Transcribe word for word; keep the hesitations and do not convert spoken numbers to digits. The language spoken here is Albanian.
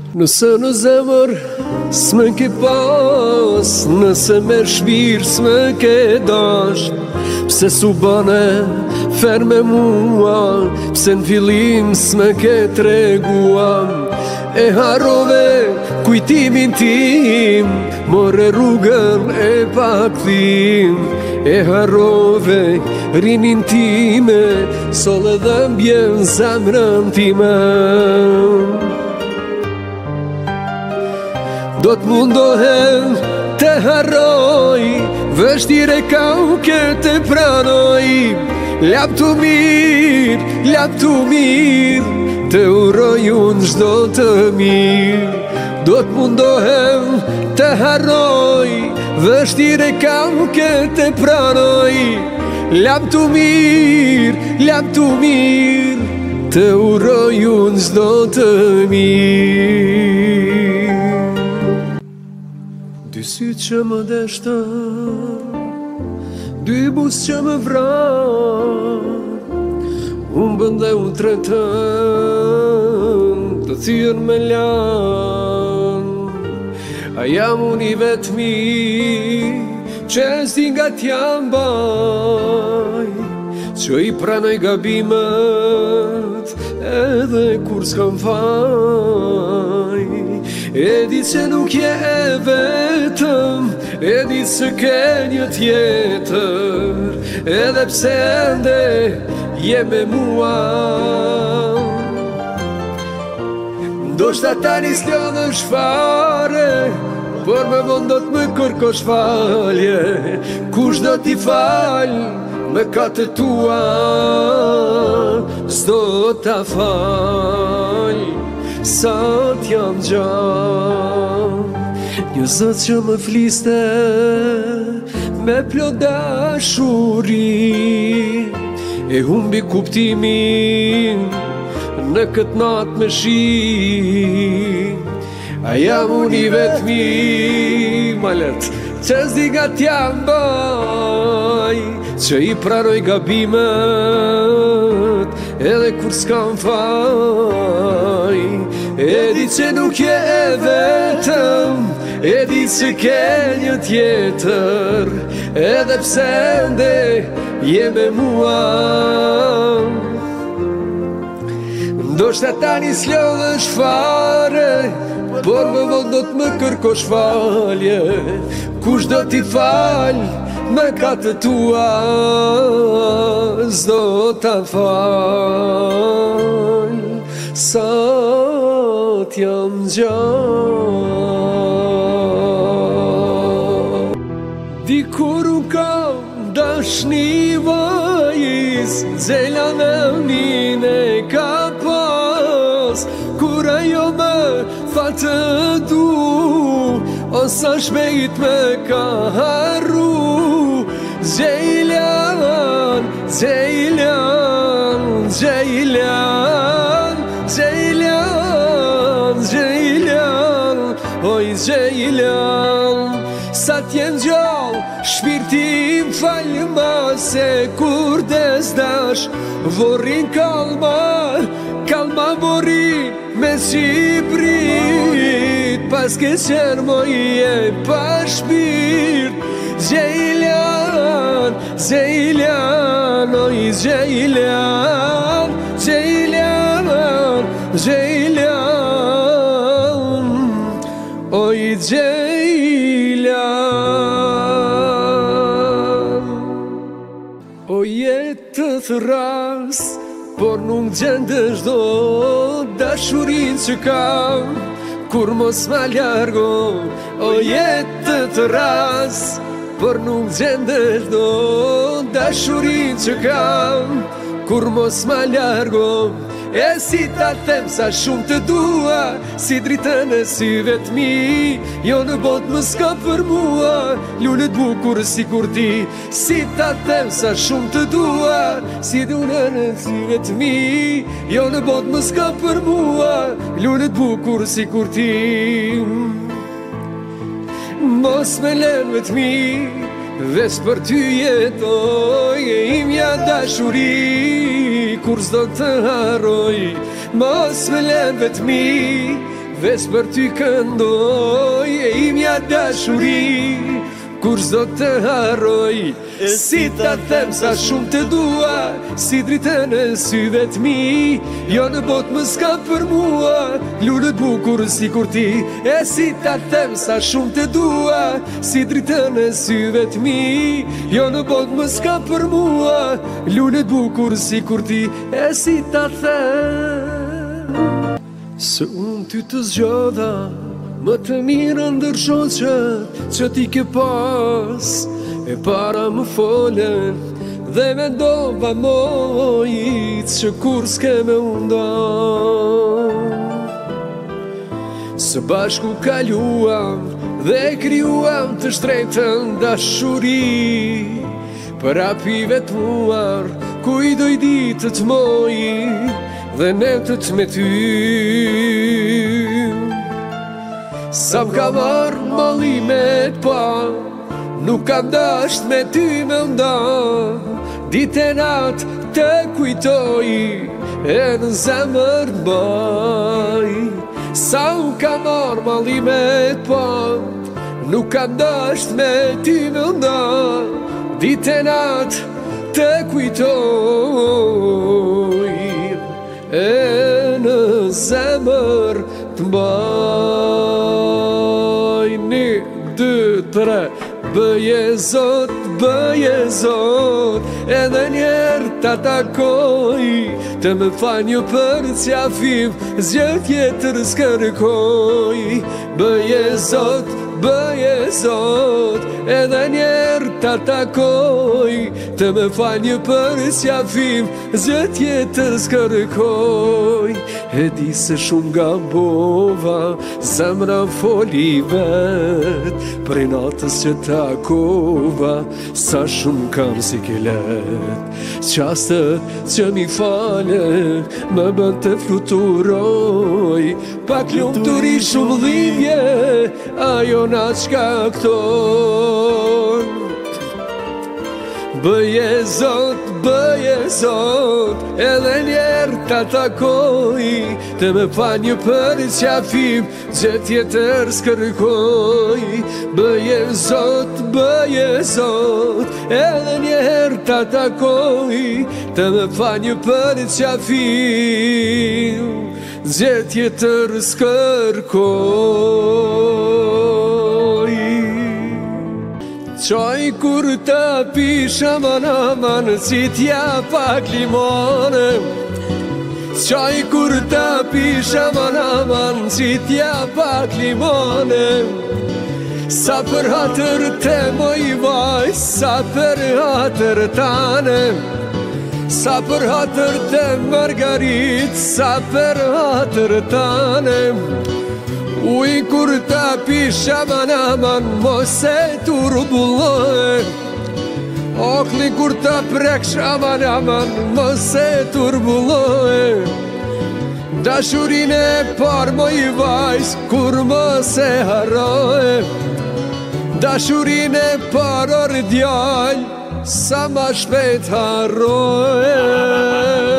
Nëse në zemër s'me ke pas, nëse me shpirë s'me ke dash, pse s'u bane fer me mua, pse në fillim s'me ke tregua. E harrove kujtimin tim, more rrugën e pakthim. E harrove rinin time, solle dhe mbjen zemrën time. Do t'mundohem të harroj, vështire ka u këtë pranoj. Lap të mirë, lap të mirë, të uroj unë gjdo të mirë. Do t'mundohem të harroj, vështire ka u këtë pranoj. Lap të mirë, lap të mirë, të uroj unë gjdo të mirë. Dy sy që më deshtën, dy buz që më vran, unë bënde unë tretën, të thyrën me lan. A jam unë i vetmi, që s'di nga t'jam baj, që i pranoj gabimet, edhe kur s'kam faj. E di që nuk je e vetëm, e di që ke një tjetër, edhe pse ende je me mua. Ndoshta tani s'lodhesh fare, por me vonë do t'më kërkosh falje. Kush do t'i fal me katët tua, s'do t'a fal sa t'jam gjallë. Një zot që më fliste me plot dashuri, e humbi kuptimin në këtë natë me shi. A jam unë i vetmi, malet, që s'di nga t'jam baj, që i pranoj gabimet, edhe kur s'kam faj. E di që nuk je e vetëm, e di që ke një tjetër, edhe pse ende je me mua. Ndoshta tani s'lodhesh fare, por më vonë do t'më kërkosh falje. Kush do t'i fal me katët tua, s'do t'a fal sa t'jam gjallë. Dikur u kam dashni vajz, zela në mine ka pas, kur ajo me tha të du, o sa shpejt me ka harru. Gjejlan, gjejlan, gjejlan, gjejlan, gjejlan, oj gjejlan. Sa t'jen gjallë, shpirtim falë ma, se kur des dash, vorin kalma, kalma vorin me qibrit, pas ke qenë moje pa shpirt. Gjejlan, gjejlan, oj gjejlan, gjejlan, gjejlan, oj gjejlan. O jetë të thras, por nuk gjendesh do dashurin që kam, kur mos ma largo. O jetë të thras, por nuk gjendesh do dashurin që kam, kur mos ma largo. E si ta them sa shumë të dua, si dritën e syve t'mi, jo në bot më s'ka për mua, lullet bukur si kur ti. Si ta them sa shumë të dua, si dritën e syve t'mi, jo në bot më s'ka për mua, lullet bukur si kur ti. Mos me len vetmi, veç për ty jetoj, e imja dashuri, kur s'do të harroj. Mos me len vetmi, Ves për ty këndoj e imja dashuri, kur s'do të harroj. Si ta them sa shumë të dua, si dritën e syve t'mi, jo në bot më s'ka për mua, lulët bukur si kur ti. E si ta them sa shumë të dua, si dritën e syve t'mi, jo në bot më s'ka për mua, lulët bukur si kur ti. E si ta them se unë ty të zgjodha më të mirë ndër shoqet që ti ke pas. E para më folen dhe me ndova mojit që kur s'ke me unda. Së bashku kaluam dhe kryuam të shtrejtën dashuri, për apive t'muar ku i doj ditët mojit dhe netët me ty. Sa m'ka marrë malimet pa, nuk kam dasht me ty me nda, dit e nat të kujtoj e në zemër t'baj. Sa m'ka marrë malimet pa, nuk kam dasht me ty me nda, dit e nat të kujtoj e në zemër t'baj. Një, dy, tre, bëje zot, bëje zot, edhe njerë ta takoj, të më fanjë për qafim, zgjë tjetër s'kërkoj. Bëje zot, bëje zot, edhe njerë ta takoj, të më fanjë për qafim, zgjë tjetër s'kërkoj. E di se shumë gabova, zemra foli vet, prej natës që takova, sa shumë kam si kelet. Qastët që mi fale, më bën të fluturoj, pak ljumë të ri shumë dhimje, ajo na qka këton. Bëje zot, bëje zot, edhe njerë ta takoj, të më fa një për qafim, gjë tjetër s'kërkoj. Bëje zot, bëje zot, edhe njerë ta takoj, të më fa një për qafim, gjë tjetër s'kërkoj. Qaj kur ta pish aman aman, si t'ja pak limone. Qaj kur ta pish aman aman, si t'ja pak limone. Sa për hatër te moj vaj, sa për hatër tane. Sa për hatër te Margarit, sa për hatër tane. Uj kur ta pish aman aman, mos e turbulloj. Okli kur ta preksh aman aman, mos e turbulloj. Dashurin e par moj vajs, kur mos e harroj. Dashurin e par or djall, sa ma shpejt harroj.